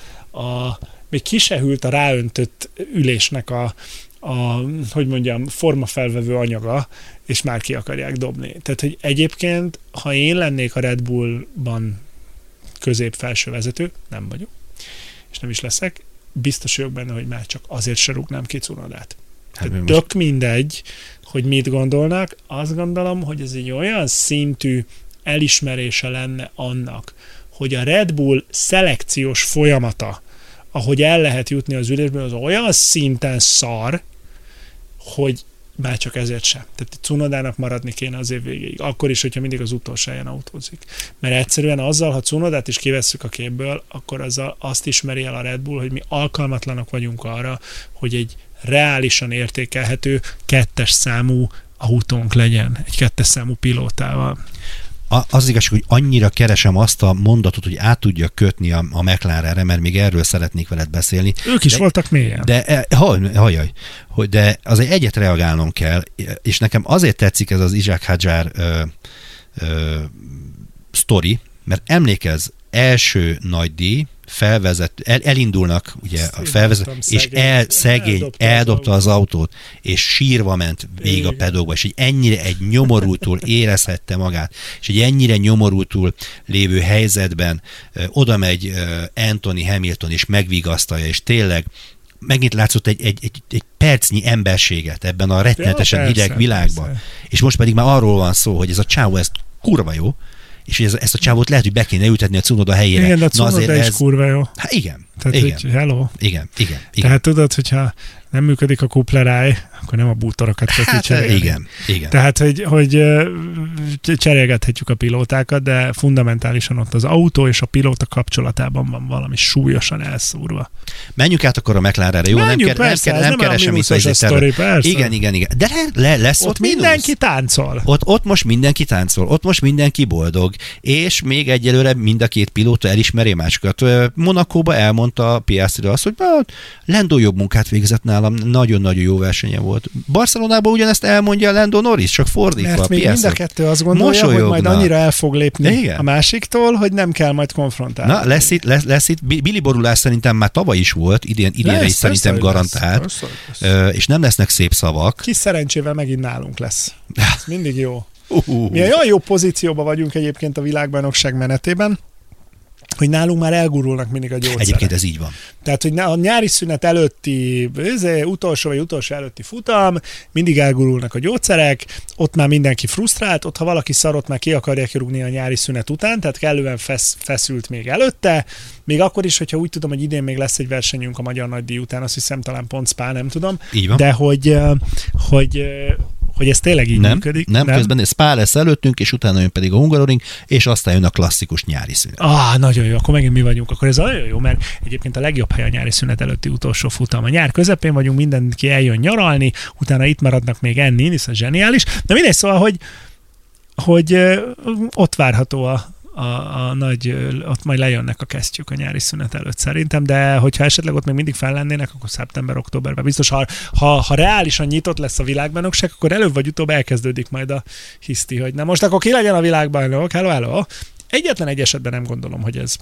a még ki se hűlt a ráöntött ülésnek a, a, hogy mondjam, formafelvevő anyaga, és már ki akarják dobni. Tehát, hogy egyébként, ha én lennék a Red Bullban közép-felső vezető, nem vagyok, és nem is leszek, biztos vagyok benne, hogy már csak azért se rúgnám ki Tsunodát. Hát tök most... mindegy, hogy mit gondolnak, azt gondolom, hogy ez egy olyan szintű elismerése lenne annak, hogy a Red Bull szelekciós folyamata, ahogy el lehet jutni az ülésből, az olyan szinten szar, hogy már csak ezért sem. Tehát Tsunodának maradni kéne az év végéig. Akkor is, hogyha mindig az utolsó helyen autózik. Mert egyszerűen azzal, ha Tsunodát is kivesszük a képből, akkor azzal azt ismeri el a Red Bull, hogy mi alkalmatlanok vagyunk arra, hogy egy reálisan értékelhető kettes számú autónk legyen, egy kettes számú pilótával. Az igazság, hogy annyira keresem azt a mondatot, hogy át tudja kötni a, a McLarenre, mert még erről szeretnék veled beszélni. Ők is de, voltak mélyen. De, hajjaj, hogy de azért egyet reagálnom kell, és nekem azért tetszik ez az Isaac Hadjar ö, ö, sztori, mert emlékezz, első nagy díj, felvezet, el, elindulnak, ugye, a felvezet, és el, szegény eldobta, eldobta az, az autót, és sírva ment végig a pedokba, és egy ennyire egy nyomorultul érezhette magát, és egy ennyire nyomorultul lévő helyzetben ö, oda megy ö, Anthony Hamilton, és megvigasztalja, és tényleg megint látszott egy, egy, egy, egy percnyi emberséget ebben a rettenetesen ja, hideg világban. Persze. És most pedig már arról van szó, hogy ez a csávó, ez kurva jó, és hogy ez, ezt a csávót lehet, hogy be kéne ültetni a Tsunoda helyére. Igen, de a Tsunoda is ez... kurva jó. Hát igen. Tehát, igen. hogy hello. Igen, igen, igen. Tehát tudod, hogyha nem működik a kupleráj, akkor nem a bútorokat kell hát, kicserélni. Igen, igen. Tehát, hogy, hogy cserélgethetjük a pilótákat, de fundamentálisan ott az autó és a pilóta kapcsolatában van valami súlyosan elszúrva. Menjünk át akkor a McLarenre, jó? Menjünk, nem, persze, nem, nem, nem keresem itt a sztori, persze. Igen, igen, igen. De le, le, lesz ott, ott mindenki táncol. Ott, ott most mindenki táncol, ott most mindenki boldog, és még egyelőre mind a két pilóta elismeri másokat. Monakóba elmondta Piastri azt, hogy Lando jobb munkát végzett nálam, nagyon-nagyon jó versenye volt. Barcelonában ugyanezt elmondja Lando Norris, csak fordítva. Mert még mind a kettő azt gondolja, hogy majd annyira el fog lépni igen. a másiktól, hogy nem kell majd konfrontálni. Na, lesz itt, lesz, lesz itt. Billy borulás szerintem már tavaly is volt, idén, idénre is szerintem lesz, garantált, lesz, lesz, lesz. És nem lesznek szép szavak. Kis szerencsével megint nálunk lesz. Ez mindig jó. Uh-huh. Mi olyan jó pozícióban vagyunk egyébként a világbajnokság menetében, hogy nálunk már elgurulnak mindig a gyógyszerek. Egyébként ez így van. Tehát, hogy a nyári szünet előtti, utolsó vagy utolsó előtti futam, mindig elgurulnak a gyógyszerek, ott már mindenki frusztrált, ott ha valaki szarott, már ki akarják rúgni a nyári szünet után, tehát kellően fesz, feszült még előtte, még akkor is, hogyha úgy tudom, hogy idén még lesz egy versenyünk a Magyar Nagydíj után, azt hiszem talán pont Spa, nem tudom, így van. De hogy, hogy hogy ez tényleg így nem, működik. Nem, nem, közben Spa lesz előttünk, és utána jön pedig a Hungaroring, és aztán jön a klasszikus nyári szünet. Ah, nagyon jó, akkor megint mi vagyunk. Akkor ez nagyon jó, mert egyébként a legjobb hely a nyári szünet előtti utolsó futam. A nyár közepén vagyunk, mindenki eljön nyaralni, utána itt maradnak még enni, hiszen zseniális. De mindegy, szóval, hogy, hogy ott várható a A, a nagy, ott majd lejönnek a kesztyűk a nyári szünet előtt szerintem, de hogyha esetleg ott még mindig fel lennének, akkor szeptember-októberben biztos, ha, ha, ha reálisan nyitott lesz a világbajnokság, akkor előbb vagy utóbb elkezdődik majd a hiszti, hogy na most akkor ki legyen a világbajnok, hello, hello. Egyetlen egy esetben nem gondolom, hogy ez,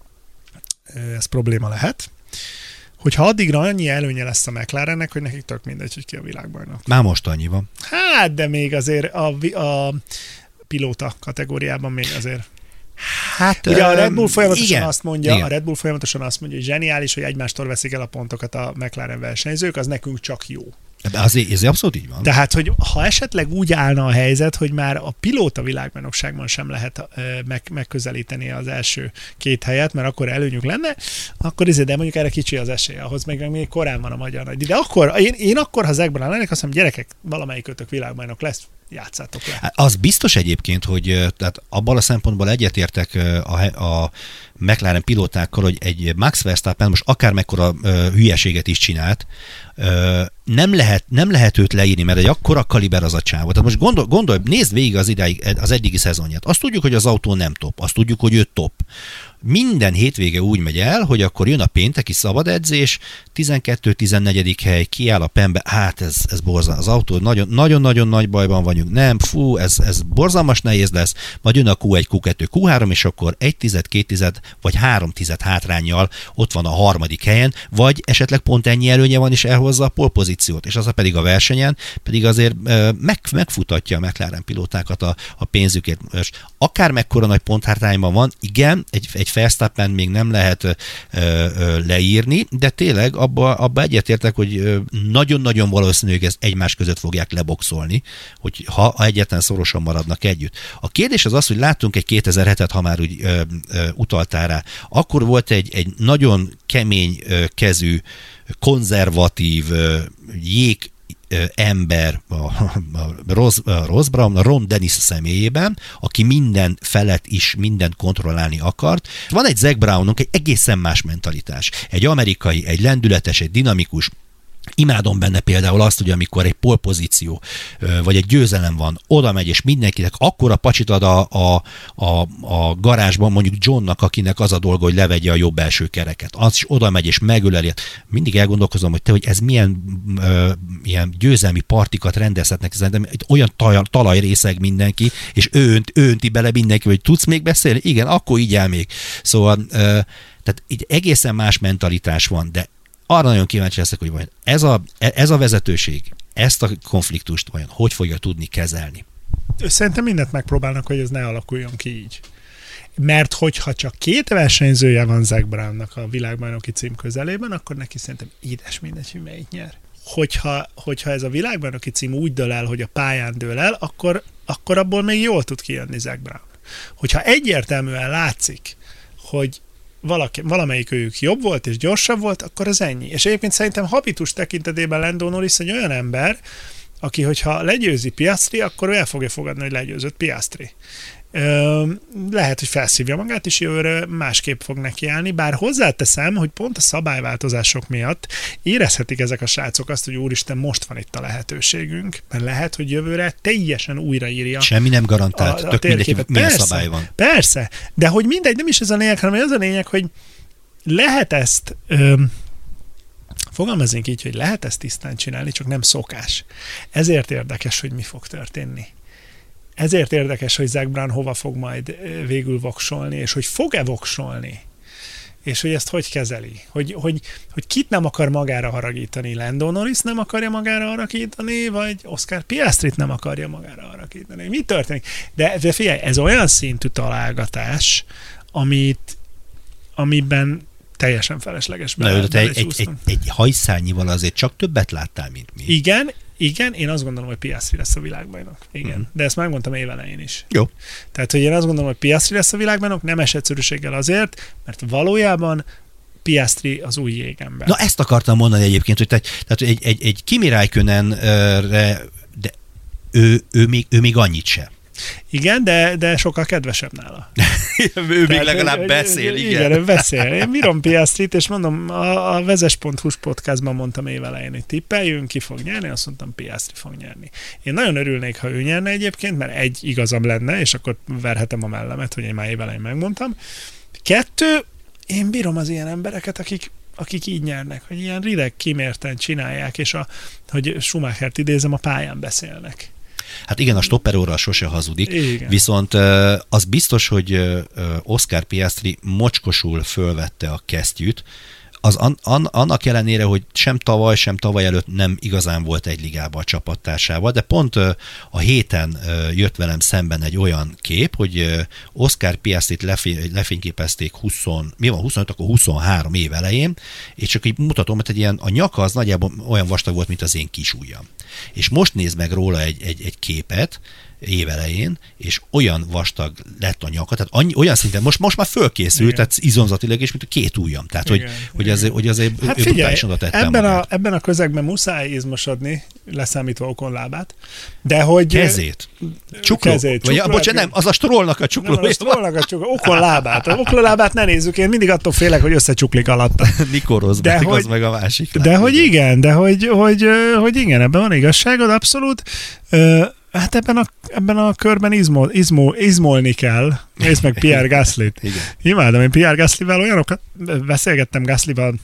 ez probléma lehet, hogyha addigra annyi előnye lesz a McLarennek, hogy nekik tök mindegy, hogy ki a világbajnok. Már most annyi van. Hát, de még azért a, a pilóta kategóriában még azért. Hát, ugye a Red Bull folyamatosan igen, azt mondja, igen. a Red Bull folyamatosan azt mondja, hogy zseniális, hogy egymástól veszik el a pontokat a McLaren versenyzők, az nekünk csak jó. De azért, ez abszolút így van. Tehát, hogy ha esetleg úgy állna a helyzet, hogy már a pilóta világbajnokságban sem lehet meg, megközelíteni az első két helyet, mert akkor előnyük lenne, akkor ezért, de mondjuk erre kicsi az esély, ahhoz még, még korán van a magyar nagy. De akkor, én, én akkor, ha Zak Brown lennék, azt mondom, gyerekek, valamelyik ötök világbajnok lesz, játszátok le. Az biztos egyébként, hogy tehát abban a szempontból egyetértek a, a McLaren pilótákkal, hogy egy Max Verstappen most akármekkora uh, hülyeséget is csinált, uh, nem lehet, nem lehet őt leírni, mert egy akkora kaliber az a csávó. Tehát most gondol, gondolj, nézd végig az, idáig, az eddigi szezonját. Azt tudjuk, hogy az autó nem top. Azt tudjuk, hogy ő top. Minden hétvége úgy megy el, hogy akkor jön a pénteki szabad edzés, tizenkettő-tizennegyedik hely, kiáll a penbe, hát ez, ez borzalmas, az autó nagyon-nagyon nagy bajban vagyunk, nem, fú, ez, ez borzalmas nehéz lesz, majd jön a kú egy, kú kettő, kú három, és akkor egy tized, két tized, vagy három tized hátránnyal ott van a harmadik helyen, vagy esetleg pont ennyi előnye van, és elhozza a polpozíciót, és az pedig a versenyen, pedig azért meg, megfutatja a McLaren pilótákat a, a pénzükért. Akár mekkora nagy ponthátrányban van, igen, egy, egy Verstappen még nem lehet ö, ö, leírni, de tényleg abba, abba egyetértek, hogy ö, nagyon-nagyon valószínű, hogy ezt egymás között fogják leboxolni, hogy ha egyetlen szorosan maradnak együtt. A kérdés az az, hogy láttunk egy kétezer-hetet, ha már úgy ö, ö, utaltál rá, akkor volt egy, egy nagyon kemény ö, kezű, konzervatív ö, jég ember, a, a, Ross, a Ross Brown, a Ron Dennis személyében, aki minden felett is mindent kontrollálni akart. Van egy Zak Brownunk, egy egészen más mentalitás. Egy amerikai, egy lendületes, egy dinamikus. Imádom benne például azt, hogy amikor egy polpozíció, vagy egy győzelem van, oda megy, és mindenkinek akkora pacsit ad a, a, a, a garázsban, mondjuk Johnnak, akinek az a dolga, hogy levegye a jobb első kereket. Az is oda megy, és megöleli. Mindig elgondolkozom, hogy te, hogy ez milyen ö, ilyen győzelmi partikat rendezhetnek, szerintem olyan taj, talajrészeg mindenki, és ő, önt, ő önti bele mindenki, hogy tudsz még beszélni? Igen, akkor így el még. Szóval, ö, tehát így egészen más mentalitás van, de arra nagyon kíváncsi leszek, hogy vajon ez a, ez a vezetőség, ezt a konfliktust vajon hogy fogja tudni kezelni? Szerintem mindent megpróbálnak, hogy ez ne alakuljon ki így. Mert hogyha csak két versenyzője van Zak Brownnak a világbajnoki cím közelében, akkor neki szerintem édes mindegy, hogy melyik nyer. Hogyha, hogyha ez a világbajnoki cím úgy dől el, hogy a pályán dől el, akkor, akkor abból még jól tud kijönni Zak Brown. Hogyha egyértelműen látszik, hogy valaki, valamelyik őjük jobb volt és gyorsabb volt, akkor az ennyi. És egyébként szerintem habitus tekintetében Lando Norris egy olyan ember, aki, hogyha legyőzi Piastri, akkor ő el fogja fogadni, hogy legyőzött Piastri. Ö, lehet, hogy felszívja magát, és jövőre másképp fog nekiállni, bár hozzáteszem, hogy pont a szabályváltozások miatt érezhetik ezek a srácok azt, hogy úristen, most van itt a lehetőségünk, mert lehet, hogy jövőre teljesen újraírja. Semmi nem garantált, a, a tök mindegy, milyen persze, szabály van. Persze, de hogy mindegy, nem is ez a lényeg, hanem az a lényeg, hogy lehet ezt ö, fogalmazunk így, hogy lehet ezt tisztán csinálni, csak nem szokás. Ezért érdekes, hogy mi fog történni. Ezért érdekes, hogy Zak Brown hova fog majd végül voksolni, és hogy fog-e voksolni, és hogy ezt hogy kezeli. Hogy, hogy, hogy kit nem akar magára haragítani. Lando Norris nem akarja magára haragítani, vagy Oscar Piastrit nem akarja magára haragítani. Mi történik? De, de figyelj, ez olyan szintű találgatás, amit, amiben teljesen felesleges. Na, bele, bele egy, egy, egy, egy hajszányival azért csak többet láttál, mint mi. Igen, igen, én azt gondolom, hogy Piastri lesz a világbajnok. Igen, uh-huh. De ezt már mondtam évelején is. Jó. Tehát, hogy én azt gondolom, hogy Piastri lesz a világbajnok, nem egyszerűséggel azért, mert valójában Piastri az új jégember. Na, ezt akartam mondani egyébként, hogy te, tehát egy, egy, egy Kimi Räikkönenre, de ő, ő, még, ő még annyit sem. Igen, de, de sokkal kedvesebb nála. ő még legalább hogy, beszél, hogy, igen. Igen, ő beszél. Én bírom Piastrit, és mondom, a, a vezes pont hu podcastban mondtam évelején, hogy tippeljünk, ki fog nyerni, azt mondtam, Piastri fog nyerni. Én nagyon örülnék, ha ő nyerne egyébként, mert egy igazam lenne, és akkor verhetem a mellemet, hogy én már évelején megmondtam. Kettő, én bírom az ilyen embereket, akik akik így nyernek, hogy ilyen rideg, kimérten csinálják, és a, hogy Schumachert idézem, a pályán beszélnek. Hát igen, a stopperóra sose hazudik, igen. Viszont az biztos, hogy Oscar Piastri mocskosul fölvette a kesztyűt, az an, an, annak ellenére, hogy sem tavaly, sem tavaly előtt nem igazán volt egy ligában a csapattársával, de pont a héten jött velem szemben egy olyan kép, hogy Oscar Piastrit lefény, lefényképezték húsz, mi van, huszonöt, akkor huszonhárom év elején, és csak így mutatom, hogy egy ilyen, a nyaka az nagyjából olyan vastag volt, mint az én kis ujjam. És most nézd meg róla egy, egy, egy képet, évelején, és olyan vastag lett a nyaka, tehát annyi, olyan szinten, most, most már fölkészült, igen. Tehát izomzatilag is, mint a két ujjam. Tehát, igen, hogy, hogy azért, hogy azért hát figyelj, ebben a, ebben a közegben muszáj izmosodni, leszámítva okonlábát, de hogy... Kezét. Csukló. Kezét, csukló. Bocsánat, nem, az a strollnak a csukló. Nem, a strollnak a csukló. Okonlábát. A okonlábát ne nézzük, én mindig attól félek, hogy összecsuklik alatta. Mikor meg, hogy, az meg a másik. De lát, hogy igen, de hogy, hogy, hogy igen, ebben van igazságod, abszolút. Hát ebben a, ebben a körben izmol, izmol, izmolni kell. Nézd meg Pierre Gaslyt. Imádom, én Pierre Gaslyvel olyanokat beszélgettem Gaslyval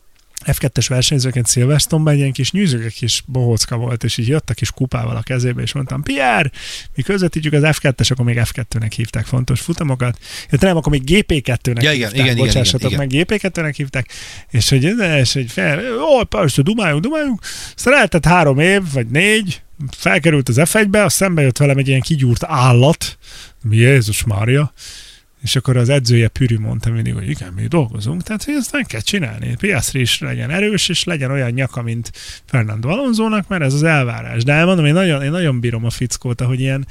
ef kettes versenyzőként Silverstone-ban, egy ilyen kis nyűzők, kis bohócka volt, és így jött a kis kupával a kezébe, és mondtam, Pierre, mi közvetítjük az ef kettes, akkor még ef kettőnek hívták fontos futamokat. Ja, nem, akkor még gé pé kettőnek ja, hívták, igen, bocsássatok igen, meg, gé pé kettőnek hívták, és hogy, és hogy fel, ó, persze, dumáljunk, dumáljunk, aztán eltett három év, vagy négy, felkerült az ef egybe, azt szembe jött velem egy ilyen kigyúrt állat, mi Jézus Mária, és akkor az edzője Püri mondta mindig, hogy igen, mi dolgozunk, tehát hogy ezt nem kell csinálni. Piastri is legyen erős, és legyen olyan nyaka, mint Fernando Alonsónak, mert ez az elvárás. De elmondom, én nagyon, én nagyon bírom a fickót, ahogy ilyen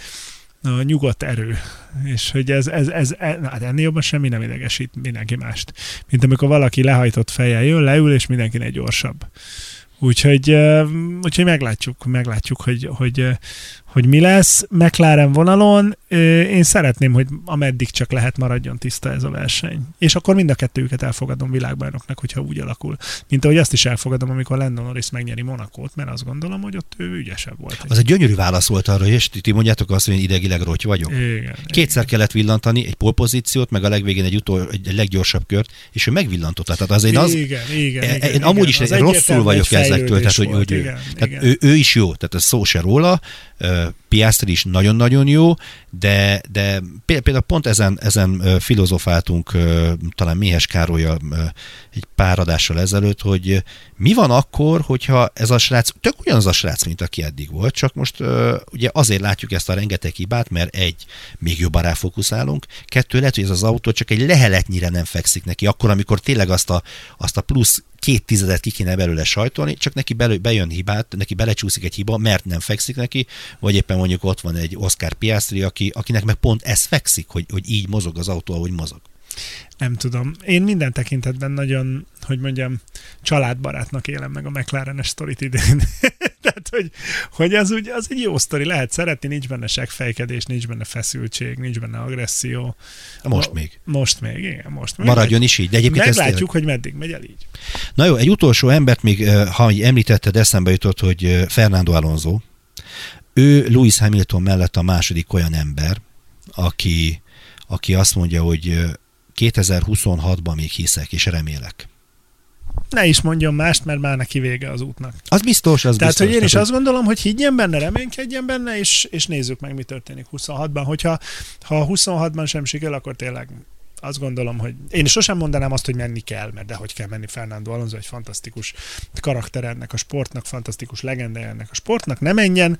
a nyugodt erő. És hogy ez, ez, ez, ez hát ennél jobban semmi nem idegesít mindenki mást. Mint amikor valaki lehajtott fejjel jön, leül, és mindenkinek gyorsabb. Úgyhogy, úgyhogy meglátjuk, meglátjuk, hogy, hogy, hogy mi lesz. McLaren vonalon én szeretném, hogy ameddig csak lehet maradjon tiszta ez a verseny. És akkor mind a kettőjüket elfogadom világbajnoknak, hogyha úgy alakul. Mint ahogy azt is elfogadom, amikor Lando Norris megnyeri Monacót, mert azt gondolom, hogy ott ő ügyesebb volt. Az egy gyönyörű válasz volt arra, és ti mondjátok azt, hogy én idegileg rotty vagyok. Igen, Kétszer igen. kellett villantani egy polpozíciót, meg a legvégén egy, utol, egy leggyorsabb kört, és ő megvillantotta. Tehát az én az, igen, igen, én, igen, én amúgy is igen. rosszul vagyok ezektől, tehát hogy, hogy ő, igen, tehát igen. Ő, ő is jó, tehát ez szó se róla, Piastri is nagyon-nagyon jó, de, de például pont ezen, ezen filozofáltunk talán Méhes Károlyal egy pár adással ezelőtt, hogy mi van akkor, hogyha ez a srác, tök ugyanaz a srác, mint aki eddig volt, csak most ugye azért látjuk ezt a rengeteg hibát, mert egy, még jobban ráfókuszálunk, kettő, lehet, hogy ez az autó csak egy leheletnyire nem fekszik neki, akkor, amikor tényleg azt a, azt a plusz két tizedet ki kéne belőle sajtolni, csak neki belő, bejön hibát, neki belecsúszik egy hiba, mert nem fekszik neki, vagy éppen mondjuk ott van egy Oscar Piastri, aki, akinek meg pont ez fekszik, hogy, hogy így mozog az autó, ahogy mozog. Nem tudom. Én minden tekintetben nagyon, hogy mondjam, családbarátnak élem meg a McLaren-es sztorit idén. Tehát, hogy, hogy az, úgy, az egy jó sztori, lehet szeretni, nincs benne seggfejkedés, nincs benne feszültség, nincs benne agresszió. Most a, még. Most még, igen, most még. Maradjon is így. De egyébként meglátjuk, hogy meddig megy el így. Na jó, egy utolsó embert még, ha említetted, eszembe jutott, hogy Fernando Alonso. Ő Lewis Hamilton mellett a második olyan ember, aki, aki azt mondja, hogy kétezer-huszonhatban még hiszek, és remélek. Ne is mondjon mást, mert már neki vége az útnak. Az biztos, az Tehát, biztos. hogy én is azt gondolom, hogy higgyen benne, reménykedjen benne, és, és nézzük meg, mi történik huszonhatban. Hogyha ha huszonhatban sem sikerül, akkor tényleg azt gondolom, hogy én sosem mondanám azt, hogy menni kell, mert dehogy kell menni. Fernando Alonso egy fantasztikus karakter ennek a sportnak, fantasztikus legenda ennek a sportnak. Ne menjen,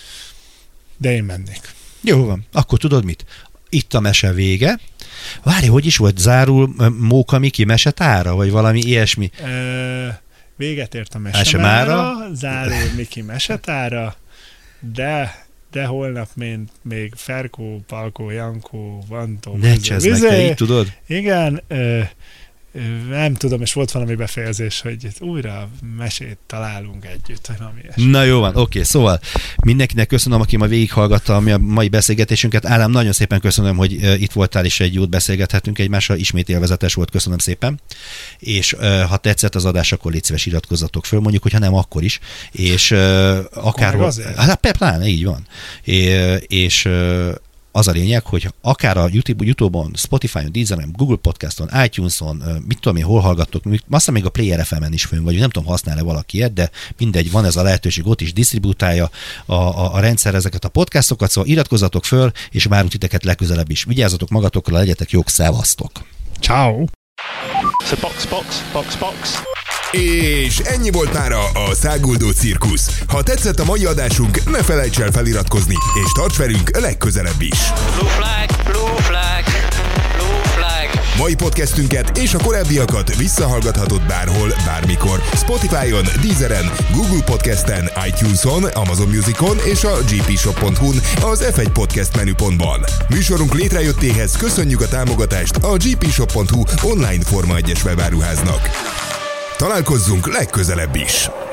de én mennék. Jó van, akkor tudod mit? Itt a mese vége. Várj, hogy is volt? Zárul Móka Miki mesetára, vagy valami ilyesmi? Ö, véget ért a mesemára, zárul Miki mesetára, de, de holnap még, még Ferkó, Palkó, Jankó, Vantó, ne csezd meg, te így tudod? Igen, ö, nem tudom, és volt valami befejezés, hogy újra mesét találunk együtt, vagy valami ilyesmi. Na jó van, oké, szóval mindenkinek köszönöm, aki ma végighallgatta a mai beszélgetésünket. Ádám, nagyon szépen köszönöm, hogy itt voltál, és egy jót beszélgethetünk egymással, ismét élvezetes volt, köszönöm szépen. És ha tetszett az adás, akkor légy szíves, iratkozzatok föl, mondjuk, hogyha nem, akkor is. És akár... Hát pláne, így van. És az a lényeg, hogy akár a YouTube, YouTube-on, Spotify-on, Deezeren, Google Podcaston, iTunes-on, mit tudom én, hol hallgattok, azt hiszem még a Player ef em-en is fönn vagyunk, nem tudom, használ-e valaki ilyet, de mindegy, van ez a lehetőség, ott is disztribútálja a, a, a rendszer ezeket a podcastokat, szóval iratkozzatok föl, és várunk titeket legközelebb is. Vigyázzatok magatokra, legyetek jók, szevasztok! Ciao. So box, box, box, box. És ennyi volt mára a Száguldó Cirkusz. Ha tetszett a mai adásunk, ne felejts el feliratkozni, és tarts velünk legközelebb is. Blue flag, blue flag, blue flag. Mai podcastünket és a korábbiakat visszahallgathatod bárhol, bármikor. Spotify-on, Deezeren, Google Podcasten, iTunes-on, Amazon Musicon és a gé pé shop pont hu-n az ef egy Podcast menüpontban. Műsorunk létrejöttéhez köszönjük a támogatást a gé pé shop pont hu online Forma egyes webáruháznak. Találkozzunk legközelebb is!